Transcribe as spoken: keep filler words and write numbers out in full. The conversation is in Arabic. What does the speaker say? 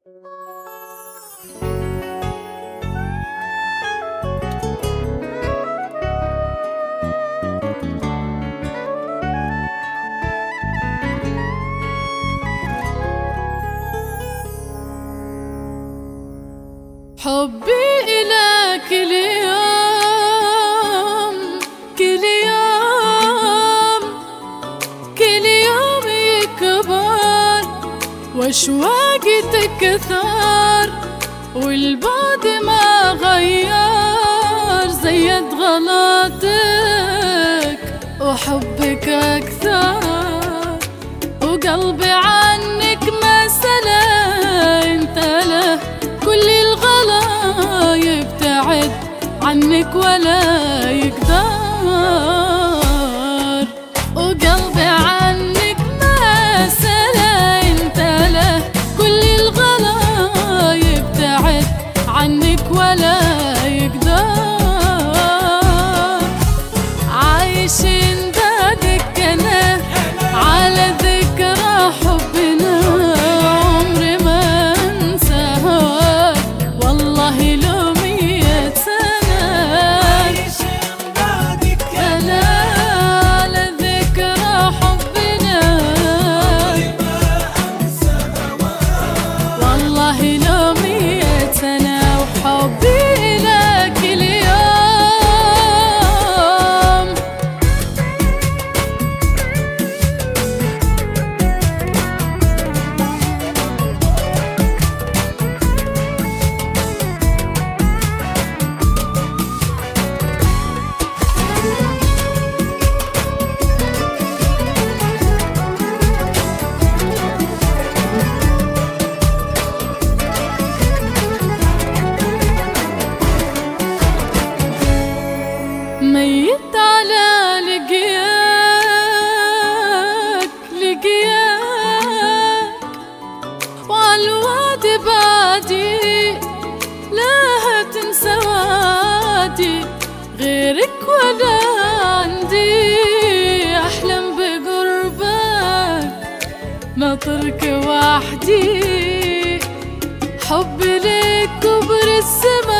حبي إلك كل يوم كل يوم كل يوم يكبر، وأشواقي تكثر، والبعد ما غير، زيد غلاطك وحبك أكثر، وقلبي عنك ما سلا، انت له كل الغلا يبتعد عنك ولا يقدر، وقلبي عنك ما سلا، انت له كل الغلا يبتعد عنك ولا يقدر. عايشين دقنا على ذكرى حبنا، عمري ما انساها والله لو مية سنة. عايشين دقنا على ذكرى حبنا، عمري ما انساها والله لو مية سنة. وحبي لك اليوم ميت على لقياك لقياك، وعالوعد بعدي لا تنسى وعدي، غيرك ولا عندي، أحلم بقربك ما أترك وحدي، حبي لك كبر السما